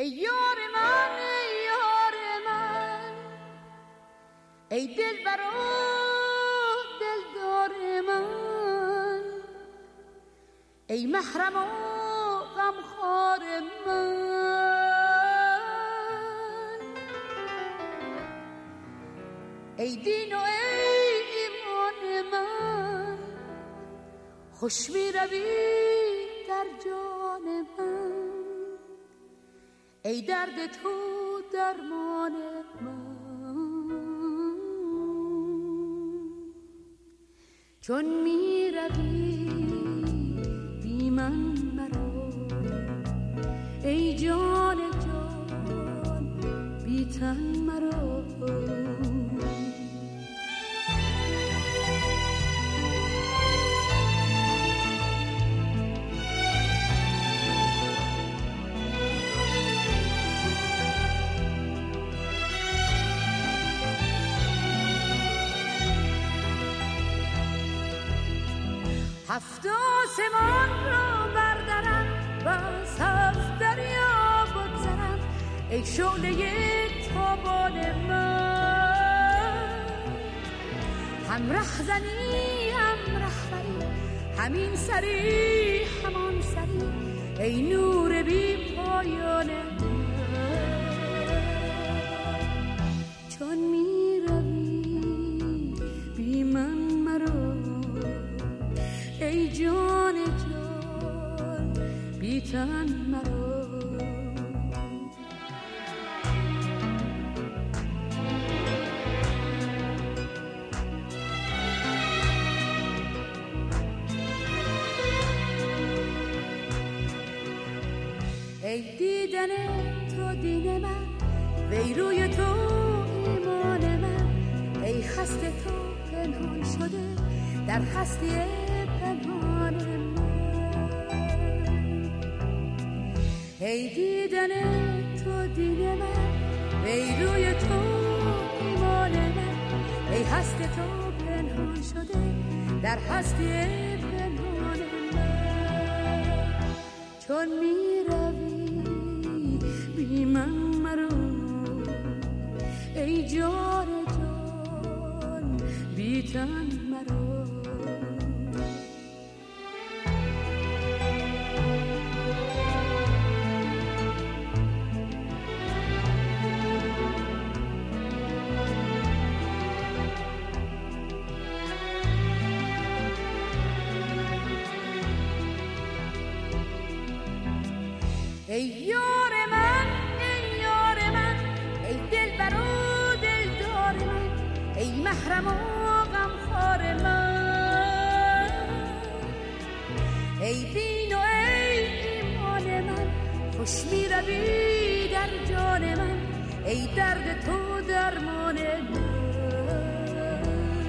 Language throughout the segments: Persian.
ای یار من ای یار من، ای دلبر و دلدار من، ای محرم و غمخوار من، ای دین و ای ایمان من، خوش می روی در جان من، ای درد تو درمان من. چون می روی بی من مرا، ای جان جان بی تن مرا. هفت آسمان را بردرم و از هفت دریا بگذرم، ای شعله تابان من. هم رهزنی هم رهبری، همین سری همان سری، ای نور بی پایان من. چون می روی بی من مرا، ای جان جان بی تن مرا. ای دیدن تو دین من، وی روی تو ایمان من، ای خسته تو پنهان شده در هستی پنهان من. ای دیدن تو دین من، ای روی تو ایمان من، ای هست تو پنهان شده در هستی پنهان من. چون می روی بی من مرو، ای جان جان بی تن مرو. ای یار من ای یار من، ای دلبر و دلدار من، ای محرم و غمخوار من، ای دین و ای ایمان من، خوش می روی در جان من، ای درد تو درمان من.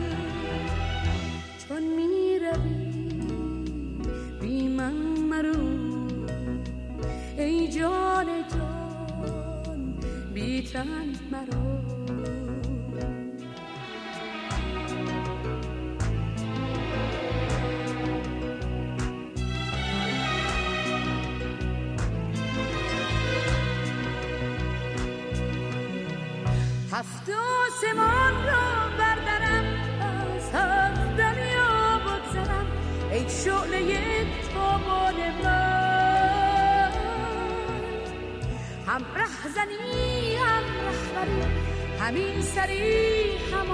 چون می روی بی من مرو، ای جان جان بی تن مرا. هفت آسمان را بردرم، از هفت دریا بگذرم، ای شعله تابان من. هم رهزنی هم رهبری، همین سری هم